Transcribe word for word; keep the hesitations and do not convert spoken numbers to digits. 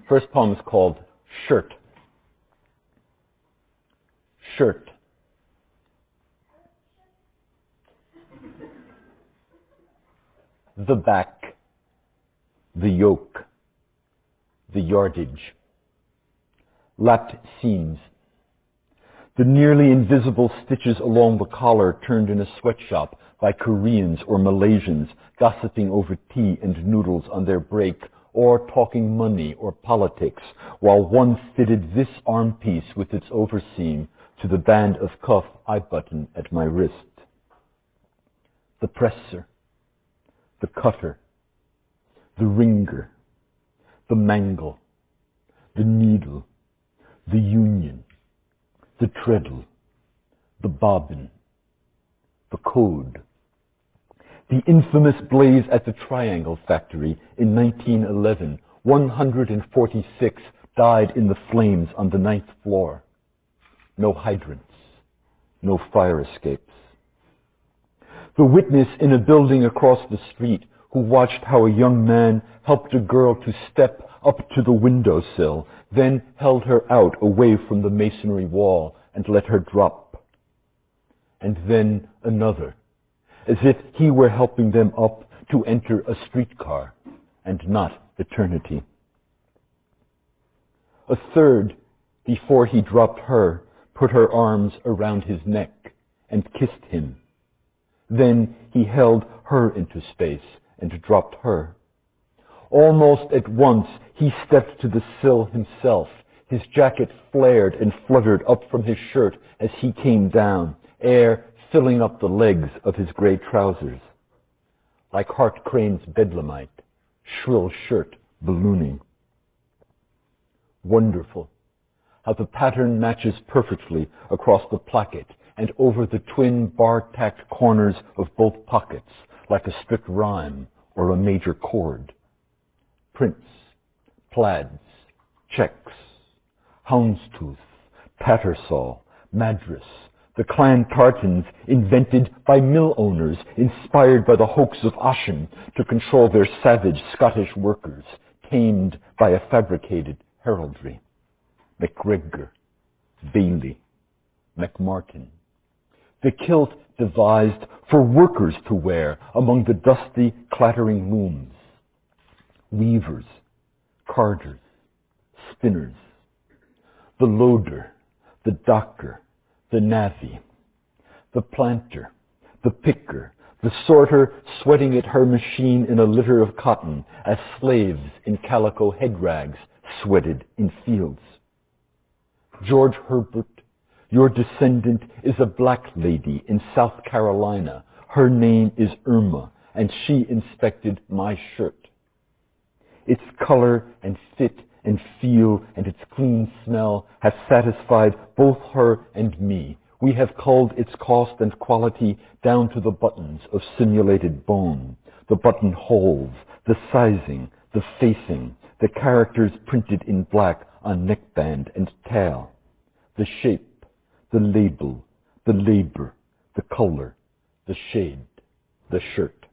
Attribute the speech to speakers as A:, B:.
A: First poem is called Shirt. Shirt. The back, the yoke, the yardage, lapped seams, the nearly invisible stitches along the collar turned in a sweatshop by Koreans or Malaysians gossiping over tea and noodles on their break, or talking money or politics, while one fitted this arm piece with its overseam to the band of cuff I button at my wrist. The presser, the cutter, the ringer, the mangle, the needle, the union, the treadle, the bobbin, the code. The infamous blaze at the Triangle Factory in nineteen eleven, one hundred forty-six died in the flames on the ninth floor. No hydrants, no fire escapes. The witness in a building across the street who watched how a young man helped a girl to step up to the windowsill, then held her out away from the masonry wall and let her drop. And then another, as if he were helping them up to enter a streetcar and not eternity. A third, before he dropped her, put her arms around his neck and kissed him. Then he held her into space and dropped her. Almost at once, he stepped to the sill himself. His jacket flared and fluttered up from his shirt as he came down, air filling up the legs of his gray trousers. Like Hart Crane's bedlamite, shrill shirt ballooning. Wonderful how the pattern matches perfectly across the placket and over the twin bar-tacked corners of both pockets, like a strict rhyme or a major chord. Prints, plaids, checks, houndstooth, tattersall, madras, the clan tartans invented by mill owners, inspired by the hoax of Ossian to control their savage Scottish workers, tamed by a fabricated heraldry. MacGregor, Bailey, McMartin. The kilt devised for workers to wear among the dusty, clattering looms. Weavers, carders, spinners. The loader, the docker, the navvy, the planter, the picker, the sorter sweating at her machine in a litter of cotton as slaves in calico head rags sweated in fields. George Herbert, your descendant is a black lady in South Carolina. Her name is Irma, and she inspected my shirt. Its color and fit and feel and its clean smell have satisfied both her and me. We have culled its cost and quality down to the buttons of simulated bone, the buttonholes, the sizing, the facing, the characters printed in black on neckband and tail, the shape, the label, the labor, the color, the shade, the shirt.